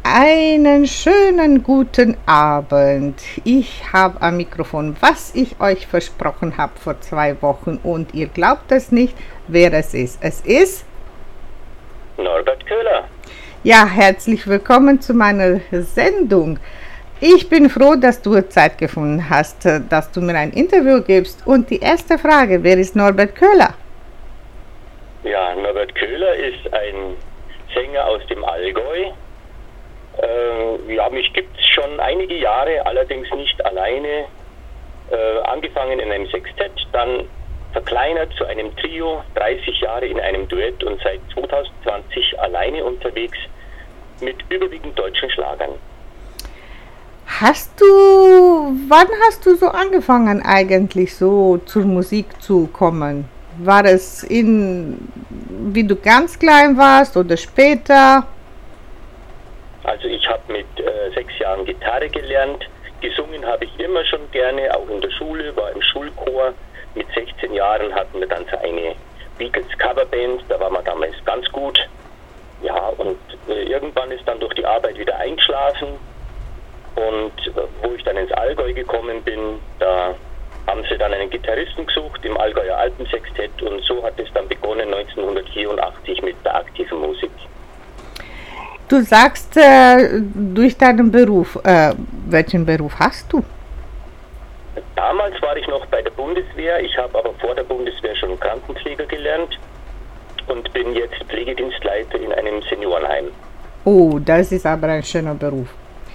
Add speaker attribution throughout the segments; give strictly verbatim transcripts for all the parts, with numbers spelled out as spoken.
Speaker 1: Einen schönen guten Abend. Ich habe am Mikrofon, was ich euch versprochen habe vor zwei Wochen und ihr glaubt es nicht, wer es ist. Es ist
Speaker 2: Norbert Köhler.
Speaker 1: Ja, herzlich willkommen zu meiner Sendung. Ich bin froh, dass du Zeit gefunden hast, dass du mir ein Interview gibst. Und die erste Frage, wer ist Norbert Köhler?
Speaker 2: Ja, Norbert Köhler ist ein Sänger aus dem Allgäu. Äh, ja, mich gibt es schon einige Jahre, allerdings nicht alleine. Äh, angefangen in einem Sextett, dann verkleinert zu einem Trio, dreißig Jahre in einem Duett und seit zwanzig zwanzig alleine unterwegs mit überwiegend deutschen Schlagern.
Speaker 1: Hast du, wann hast du so angefangen eigentlich so zur Musik zu kommen? War es in, wie du ganz klein warst oder später?
Speaker 2: Also ich habe mit äh, sechs Jahren Gitarre gelernt, gesungen habe ich immer schon gerne, auch in der Schule, war im Schulchor. Mit sechzehn Jahren hatten wir dann so eine Beatles-Coverband, da war man damals ganz gut. Ja, und äh, irgendwann ist dann durch die Arbeit wieder eingeschlafen. Und äh, wo ich dann ins Allgäu gekommen bin, da haben sie dann einen Gitarristen gesucht im Allgäuer Alpensextett und so hat es dann begonnen neunzehnhundertvierundachtzig mit der aktiven Musik.
Speaker 1: Du sagst, äh, durch deinen Beruf, äh, welchen Beruf hast du?
Speaker 2: Damals war ich noch bei der Bundeswehr, ich habe aber vor der Bundeswehr schon Krankenpfleger gelernt und bin jetzt Pflegedienstleiter in einem Seniorenheim.
Speaker 1: Oh, das ist aber ein schöner Beruf.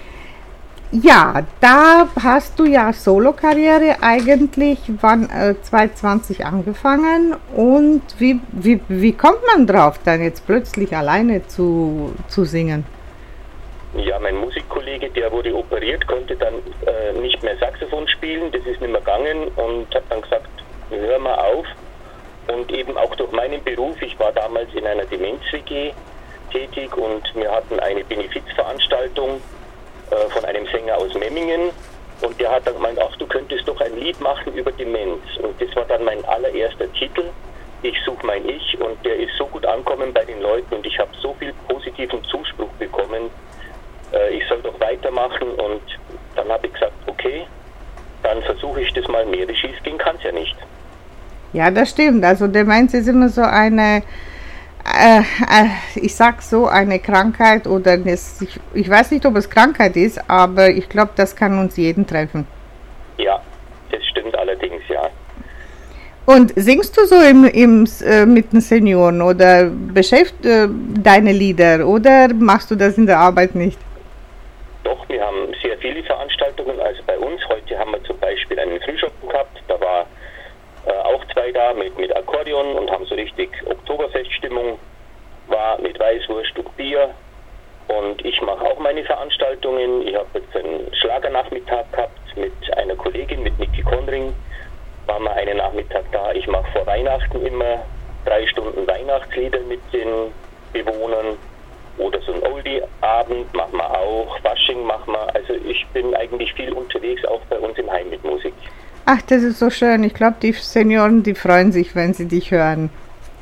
Speaker 1: Ja, da hast du ja Solo-Karriere eigentlich, wann äh, zwanzig zwanzig angefangen und wie, wie, wie kommt man drauf, dann jetzt plötzlich alleine zu, zu singen?
Speaker 2: Ja, mein Musikkollege, der wurde operiert, konnte dann äh, nicht mehr Saxophon spielen, das ist nicht mehr gegangen und hat dann gesagt, hör mal auf. Und eben auch durch meinen Beruf, ich war damals in einer Demenz-W G tätig und wir hatten eine Benefizveranstaltung äh, von einem Sänger aus Memmingen und der hat dann gemeint, ach, du könntest doch ein Lied machen über Demenz. Und das war dann mein allererster Titel, Ich suche mein Ich, und der ist so gut angekommen bei den Leuten und ich habe so viel positiven Zuspruch bekommen, ich soll doch weitermachen und dann habe ich gesagt, okay, dann versuche ich das mal mehr. Wie schief gehen kann es ja nicht.
Speaker 1: Ja, das stimmt. Also Demenz ist immer so eine, äh, ich sag so, eine Krankheit oder das, ich, ich weiß nicht, ob es Krankheit ist, aber ich glaube, das kann uns jeden treffen.
Speaker 2: Ja, das stimmt allerdings, ja.
Speaker 1: Und singst du so im, im, äh, mit den Senioren oder beschäftigst äh, deine Lieder oder machst du das in der Arbeit nicht?
Speaker 2: Doch, wir haben sehr viele Veranstaltungen, also bei uns. Heute haben wir zum Beispiel einen Frühschoppen gehabt, da war äh, auch zwei da mit, mit Akkordeon und haben so richtig Oktoberfeststimmung, war mit Weißwurst und Bier und ich mache auch meine Veranstaltungen. Ich habe jetzt einen Schlagernachmittag gehabt mit einer Kollegin, mit Niki Konring, waren wir einen Nachmittag da. Ich mache vor Weihnachten immer drei Stunden Weihnachtslieder mit den Bewohnern. Oder so ein Oldie-Abend machen wir auch, Fasching machen wir. Also ich bin eigentlich viel unterwegs, auch bei uns im Heim mit Musik.
Speaker 1: Ach, das ist so schön. Ich glaube, die Senioren, die freuen sich, wenn sie dich hören.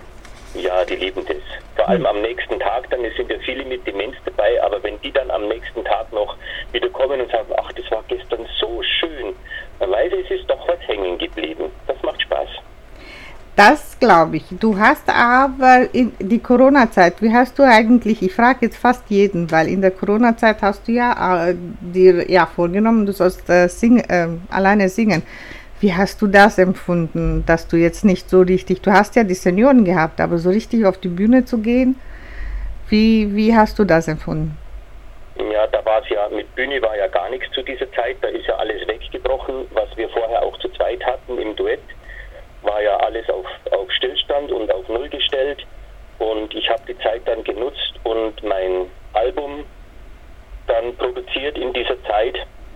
Speaker 2: Ja, die lieben das. Vor allem am nächsten Tag, dann sind ja viele mit Demenz dabei, aber wenn die dann am nächsten Tag noch wieder kommen und sagen, ach, das war gestern so schön, dann weiß ich, es ist doch was hängen geblieben. Das macht Spaß.
Speaker 1: Das glaube ich. Du hast aber in die Corona-Zeit, wie hast du eigentlich, ich frage jetzt fast jeden, weil in der Corona-Zeit hast du ja äh, dir ja vorgenommen, du sollst äh, sing, äh, alleine singen. Wie hast du das empfunden, dass du jetzt nicht so richtig, du hast ja die Senioren gehabt, aber so richtig auf die Bühne zu gehen, wie, wie hast du das empfunden?
Speaker 2: Ja, da war es ja, mit Bühne war ja gar nichts zu dieser Zeit, da ist ja alles weggebrochen, was wir vorher auch zu zweit hatten im Duett. War ja alles auf, auf Stillstand und auf Null gestellt und ich habe die Zeit dann genutzt und mein Album dann produziert in dieser Zeit.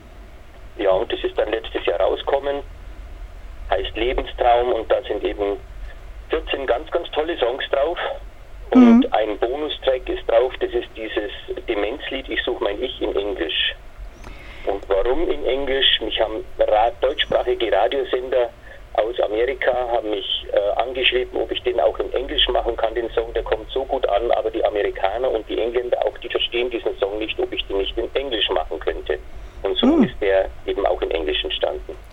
Speaker 2: Ja, und das ist dann letztes Jahr rausgekommen, heißt Lebenstraum und da sind eben vierzehn ganz, ganz tolle Songs drauf und mhm. ein Bonustrack ist drauf, das ist dieses Demenzlied Ich suche mein Ich in Englisch. Und warum in Englisch? Mich haben deutschsprachige Radiosender aus Amerika haben mich äh, angeschrieben, ob ich den auch in Englisch machen kann, den Song, der kommt so gut an, aber die Amerikaner und die Engländer auch, die verstehen diesen Song nicht, ob ich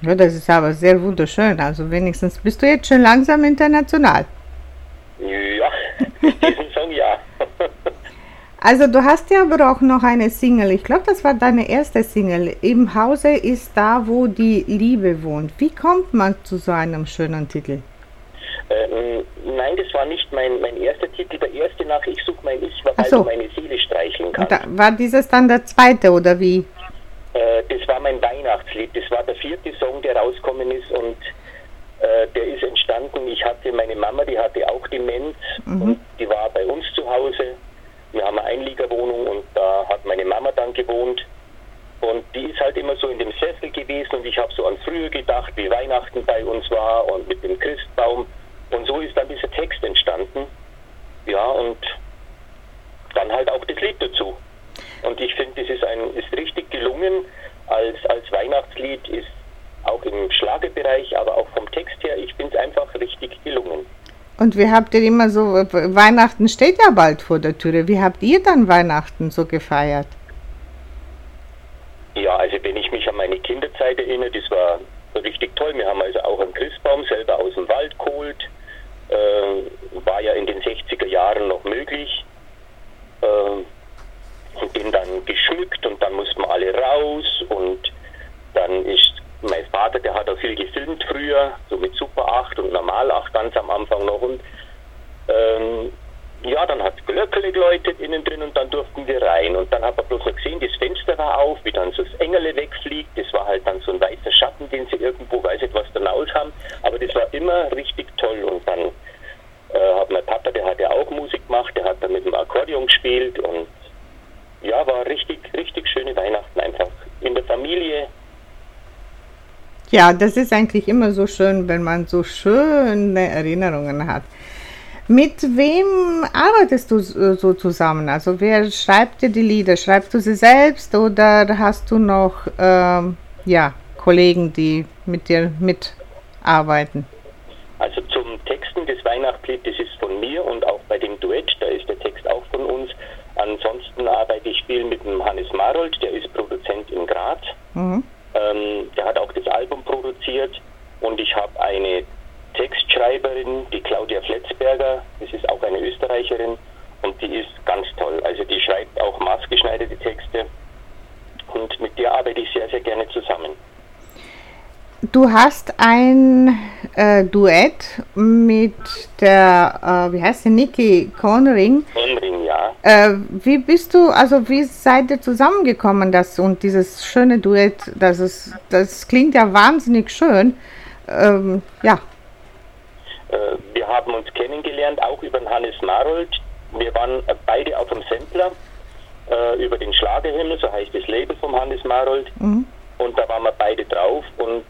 Speaker 1: Ja, das ist aber sehr wunderschön. Also wenigstens bist du jetzt schon langsam international.
Speaker 2: Ja, diesen Song ja.
Speaker 1: Also du hast ja aber auch noch eine Single. Ich glaube, das war deine erste Single. Im Hause ist da, wo die Liebe wohnt. Wie kommt man zu so einem schönen Titel?
Speaker 2: Ähm, nein, das war nicht mein, mein erster Titel. Der erste nach Ich such mein Ich war,
Speaker 1: Ach
Speaker 2: weil
Speaker 1: so.
Speaker 2: du meine Seele streicheln kannst.
Speaker 1: Da, war dieses dann der zweite oder wie?
Speaker 2: Äh, das war mein Weihnachtslied. Das war der vierte Song, der rausgekommen ist und äh, der ist entstanden. Ich hatte meine Mama, die hatte auch Demenz
Speaker 1: Mhm.
Speaker 2: und die war bei uns zu Hause. Wir haben eine Einliegerwohnung und da hat meine Mama dann gewohnt. Und die ist halt immer so in dem Sessel gewesen und ich habe so an früher gedacht, wie Weihnachten bei uns war und mit dem Christbaum. Und so ist dann dieser Text entstanden. Ja, und dann halt auch das Lied dazu. Und ich finde, das ist, ein, ist richtig gelungen als, als Weihnachtslied, ist auch im Schlagerbereich, aber auch vom Text her, ich finde es einfach richtig gelungen.
Speaker 1: Und wie habt ihr immer so, Weihnachten steht ja bald vor der Türe. Wie habt ihr dann Weihnachten so gefeiert?
Speaker 2: Ja, also wenn ich mich an meine Kinderzeit erinnere, das war richtig toll. Wir haben also auch einen Christbaum selber aus dem Wald geholt. Äh, war ja in den sechziger Jahren noch möglich. Äh, und den dann geschmückt und dann mussten wir alle raus und dann ist mein Vater, der hat auch viel gefilmt früher, so mit Super acht und Normal acht ganz am Anfang noch und ähm, ja, dann hat Glöckle geläutet innen drin und dann durften wir rein und dann hat man bloß noch gesehen, das Fenster war auf, wie dann so das Engerle wegfliegt, das war halt dann so ein weißer Schatten, den sie irgendwo, weiß nicht was da raus haben, aber das war immer richtig toll und dann äh, hat mein Papa, der hat ja auch Musik gemacht, der hat dann mit dem Akkordeon gespielt und ja, war richtig, richtig schöne Weihnachten einfach in der Familie.
Speaker 1: Ja, das ist eigentlich immer so schön, wenn man so schöne Erinnerungen hat. Mit wem arbeitest du so zusammen? Also wer schreibt dir die Lieder? Schreibst du sie selbst oder hast du noch ähm, ja, Kollegen, die mit dir mitarbeiten?
Speaker 2: Also zum Texten des Weihnachtslied, das ist von mir und auch bei dem Duett, da ist der Text auch von uns. Ansonsten arbeite ich viel mit dem Hannes Marold, der ist Produzent in Graz.
Speaker 1: Mhm.
Speaker 2: Ähm, der hat auch das Album produziert und ich habe eine Textschreiberin, die Claudia Fletzberger, das ist auch eine Österreicherin und die ist ganz toll. Also die schreibt auch maßgeschneiderte Texte und mit der arbeite ich sehr, sehr gerne zusammen.
Speaker 1: Du hast ein äh, Duett mit der, äh, wie heißt sie, Niki Conring.
Speaker 2: Conring, ja.
Speaker 1: Äh, wie bist du, also wie seid ihr zusammengekommen, das und dieses schöne Duett, das ist, das klingt ja wahnsinnig schön. Ähm, ja.
Speaker 2: Äh, wir haben uns kennengelernt, auch über den Hannes Marold. Wir waren beide auf dem Sampler äh, über den Schlagerhimmel, so heißt das Label vom Hannes Marold. Mhm. Und da waren wir beide drauf und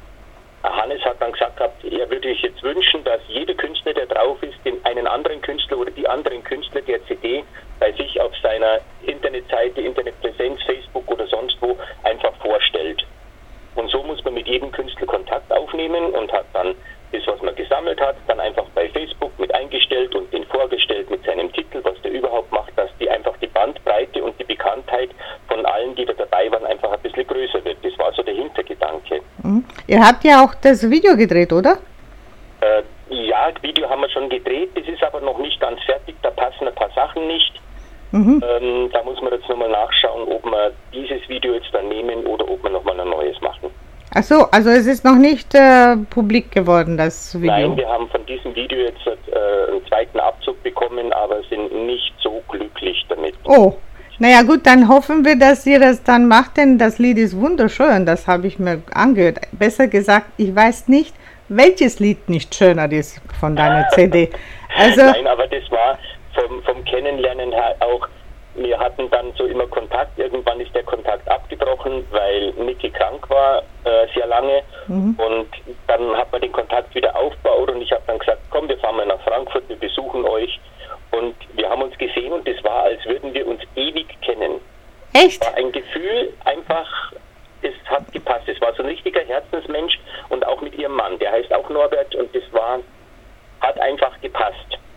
Speaker 2: Hannes hat dann gesagt, er würde sich jetzt wünschen, dass jeder Künstler, der drauf ist, den einen anderen Künstler oder die anderen Künstler der C D bei sich auf seiner Internetseite, Internetpräsenz, Facebook oder sonst wo einfach vorstellt. Und so muss man mit jedem Künstler Kontakt aufnehmen und hat dann das, was man gesammelt hat, dann einfach bei Facebook mit eingestellt und den vorgestellt mit seinem Titel, was der überhaupt macht, dass die einfach die Bandbreite und die Bekanntheit von allen, die da dabei waren, einfach ein bisschen größer wird. Das war so der Hintergedanke.
Speaker 1: Mhm. Ihr habt ja auch das Video gedreht, oder?
Speaker 2: Äh, ja, das Video haben wir schon gedreht, das ist aber noch nicht ganz fertig, da passen ein paar Sachen nicht. Mhm. Ähm, da muss man jetzt nochmal nachschauen, ob wir dieses Video jetzt dann nehmen oder ob wir nochmal ein neues machen.
Speaker 1: Ach so, also es ist noch nicht äh, publik geworden, das Video?
Speaker 2: Nein, wir haben von diesem Video jetzt äh, einen zweiten Abzug bekommen, aber sind nicht so glücklich damit.
Speaker 1: Oh, naja gut, dann hoffen wir, dass ihr das dann macht, denn das Lied ist wunderschön, das habe ich mir angehört. Besser gesagt, ich weiß nicht, welches Lied nicht schöner ist von deiner C D. Also
Speaker 2: Nein, aber das war vom, vom Kennenlernen her auch, wir hatten dann so immer Kontakt, irgendwann ist der Kontakt abgebrochen, weil Niki krank war, äh, sehr lange mhm. und dann hat man den Kontakt wieder aufgebaut und ich habe dann gesagt, komm, wir fahren mal nach Frankfurt, wir besuchen euch und wir haben uns gesehen und das war, als würden wir uns ewig kennen.
Speaker 1: Echt?
Speaker 2: Es war ein Gefühl, einfach, es hat gepasst, es war so ein richtiger Herzensmensch und auch mit ihrem Mann, der heißt auch Norbert und das war, hat einfach gepasst.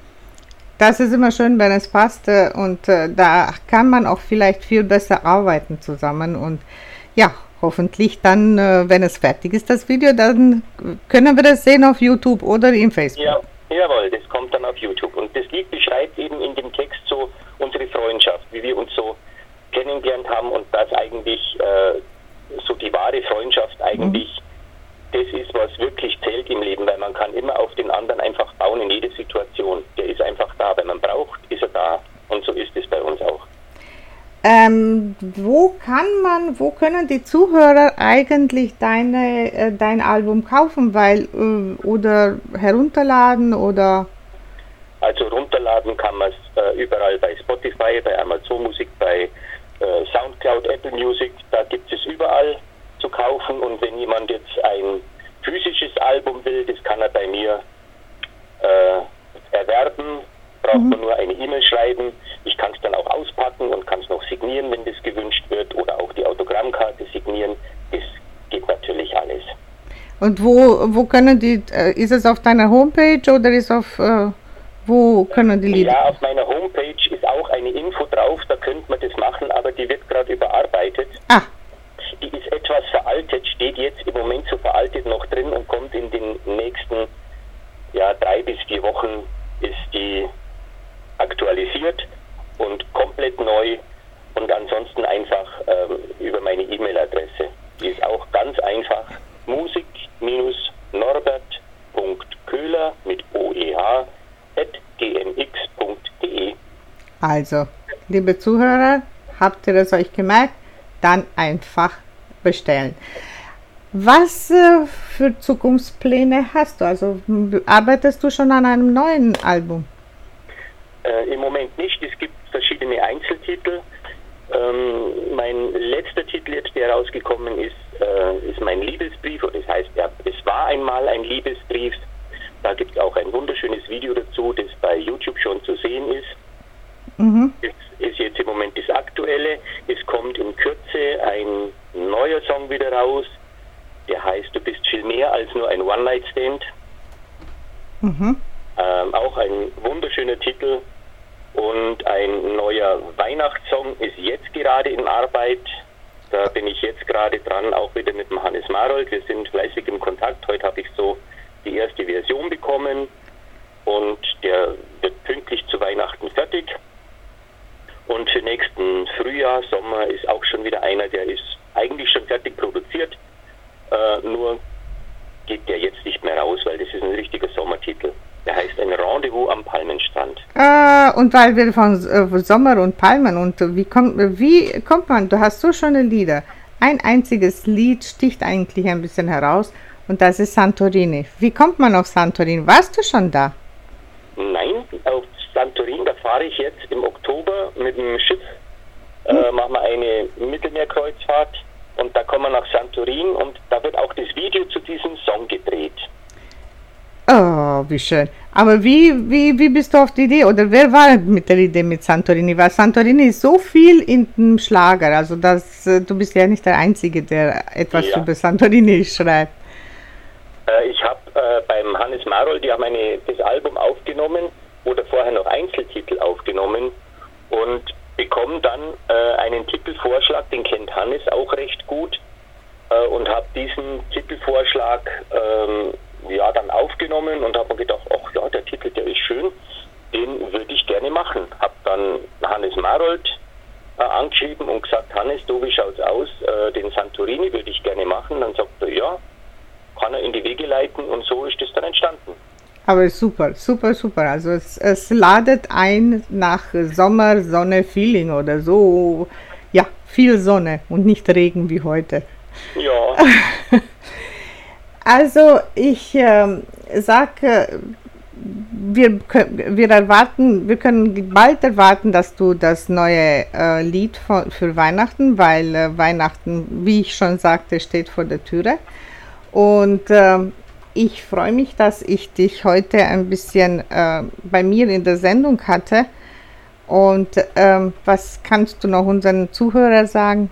Speaker 1: Das ist immer schön, wenn es passt und äh, da kann man auch vielleicht viel besser arbeiten zusammen und ja, hoffentlich dann, äh, wenn es fertig ist, das Video, dann können wir das sehen auf YouTube oder im Facebook.
Speaker 2: Ja, jawohl, das kommt dann auf YouTube. Und das Lied beschreibt eben in dem Text so unsere Freundschaft, wie wir uns so kennengelernt haben und dass eigentlich äh, so die wahre Freundschaft eigentlich mhm. das ist, was wirklich zählt im Leben, weil man kann immer auf den anderen einfach bauen in jeder Situation. Der ist einfach da, wenn man braucht, ist er da. Und so ist es bei uns auch.
Speaker 1: Ähm, wo kann man, wo können die Zuhörer eigentlich deine, äh, dein Album kaufen, weil äh, oder herunterladen oder?
Speaker 2: Also runterladen kann man es äh, überall bei Spotify, bei Amazon Musik, bei äh, Soundcloud, Apple Music, da gibt es überall zu kaufen. Und wenn jemand jetzt ein physisches Album will, das kann er bei mir äh, erwerben. Braucht mhm. man nur eine E-Mail schreiben. Ich kann es dann auch auspacken und kann es noch signieren, wenn das gewünscht wird, oder auch die Autogrammkarte signieren. Das geht natürlich alles.
Speaker 1: Und wo, wo können die, äh, ist es auf deiner Homepage oder ist auf, äh, wo können die Lieder?
Speaker 2: Ja, auf meiner Homepage ist auch eine Info drauf, da könnte man das machen, aber die wird gerade überarbeitet.
Speaker 1: Ah.
Speaker 2: Die ist etwas veraltet, steht jetzt im Moment so veraltet noch drin und kommt in den nächsten ja, drei bis vier Wochen ist die aktualisiert und komplett neu und ansonsten einfach ähm, über meine E-Mail-Adresse. Die ist auch ganz einfach musik norbert punkt köhler mit O E H at g m x punkt d e.
Speaker 1: Also, liebe Zuhörer, habt ihr es euch gemerkt? Dann einfach bestellen. Was äh, für Zukunftspläne hast du? Also arbeitest du schon an einem neuen Album?
Speaker 2: Äh, Im Moment nicht. Es gibt verschiedene Einzeltitel. Ähm, mein letzter Titel jetzt, der rausgekommen ist, äh, ist mein Liebesbrief. Und das heißt, ja, es war einmal ein Liebesbrief. Da gibt es auch ein wunderschönes Video dazu, das bei YouTube schon zu sehen ist.
Speaker 1: Mhm.
Speaker 2: Das ist jetzt im Moment das Aktuelle. Es kommt in Kürze ein neuer Song wieder raus. Der heißt, du bist viel mehr als nur ein One-Night-Stand.
Speaker 1: Mhm.
Speaker 2: Ähm, auch ein wunderschöner Titel. Und ein neuer Weihnachtssong ist jetzt gerade in Arbeit. Da bin ich jetzt gerade dran, auch wieder mit dem Hannes Marold. Wir sind fleißig im Kontakt. Heute habe ich so die erste Version bekommen. Und der wird pünktlich zu Weihnachten fertig. Und für nächsten Frühjahr, Sommer ist auch schon wieder einer, der ist eigentlich schon fertig produziert. Äh, nur geht der jetzt nicht mehr raus, weil das ist ein richtiger Sommertitel. Der heißt ein Rendezvous am Palmenstrand.
Speaker 1: Äh, und weil wir von äh, Sommer und Palmen und wie kommt, wie kommt man, du hast so schöne Lieder. Ein einziges Lied sticht eigentlich ein bisschen heraus und das ist Santorini. Wie kommt man auf Santorini? Warst du schon da?
Speaker 2: Nein, auf Santorin, da fahre ich jetzt im Oktober mit dem Schiff, hm. äh, machen wir eine Mittelmeerkreuzfahrt und da kommen wir nach Santorin und da wird auch das Video zu diesem Song gedreht.
Speaker 1: Oh, wie schön. Aber wie, wie, wie bist du auf die Idee oder wer war mit der Idee mit Santorini? Weil Santorini ist so viel in dem Schlager, also das, du bist ja nicht der Einzige, der etwas ja. über Santorini schreibt.
Speaker 2: Äh, ich habe äh, beim Hannes Marold, die haben eine, das Album aufgenommen oder vorher noch Einzeltitel aufgenommen und bekommen dann äh, einen Titelvorschlag, den kennt Hannes auch recht gut äh, und habe diesen Titelvorschlag ähm, ja dann aufgenommen und habe mir gedacht, ach ja, der Titel, der ist schön, den würde ich gerne machen. Habe dann Hannes Marold äh, angeschrieben und gesagt, Hannes, du, wie schaut's aus? Äh, den Santorini würde ich gerne machen. Dann sagt er, ja, kann er in die Wege leiten und so ist das dann entstanden.
Speaker 1: Aber super, super, super. Also es, es ladet ein nach Sommer, Sonne, Feeling oder so. Ja, viel Sonne und nicht Regen wie heute.
Speaker 2: Ja.
Speaker 1: Also ich äh, sage, wir, wir erwarten, wir können bald erwarten, dass du das neue äh, Lied für, für Weihnachten, weil äh, Weihnachten, wie ich schon sagte, steht vor der Türe. Und äh, ich freue mich, dass ich dich heute ein bisschen äh, bei mir in der Sendung hatte. Und äh, was kannst du noch unseren Zuhörern sagen?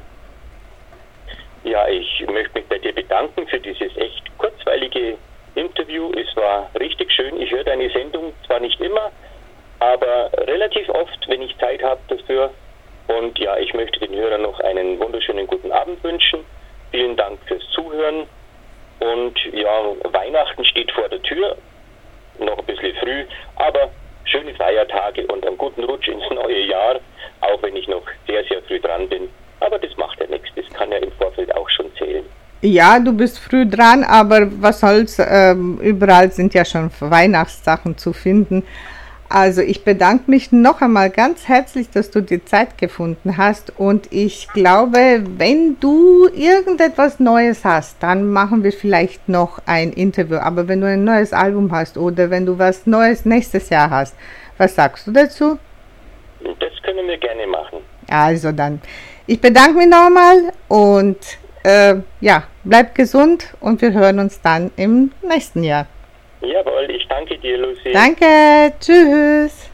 Speaker 2: Ja, ich möchte mich bei dir bedanken für dieses echt kurzweilige Interview. Es war richtig schön. Ich höre deine Sendung zwar nicht immer, aber relativ oft, wenn ich Zeit habe dafür. Und ja, ich möchte den Hörern noch einen wunderschönen guten Abend wünschen Vielen Dank fürs Zuhören. Und ja, Weihnachten steht vor der Tür. Noch ein bisschen früh, aber schöne Feiertage und einen guten Rutsch ins neue Jahr, auch wenn ich noch sehr, sehr früh dran bin. Aber das macht ja nichts, das kann ja im Vorfeld auch schon zählen.
Speaker 1: Ja, du bist früh dran, aber was soll's, ähm, überall sind ja schon Weihnachtssachen zu finden. Also ich bedanke mich noch einmal ganz herzlich, dass du die Zeit gefunden hast und ich glaube, wenn du irgendetwas Neues hast, dann machen wir vielleicht noch ein Interview. Aber wenn du ein neues Album hast oder wenn du was Neues nächstes Jahr hast, was sagst du dazu?
Speaker 2: Das können wir gerne machen.
Speaker 1: Also dann, ich bedanke mich nochmal und äh, ja, bleib gesund und wir hören uns dann im nächsten Jahr.
Speaker 2: Jawohl, ich danke dir, Lucy.
Speaker 1: Danke, tschüss.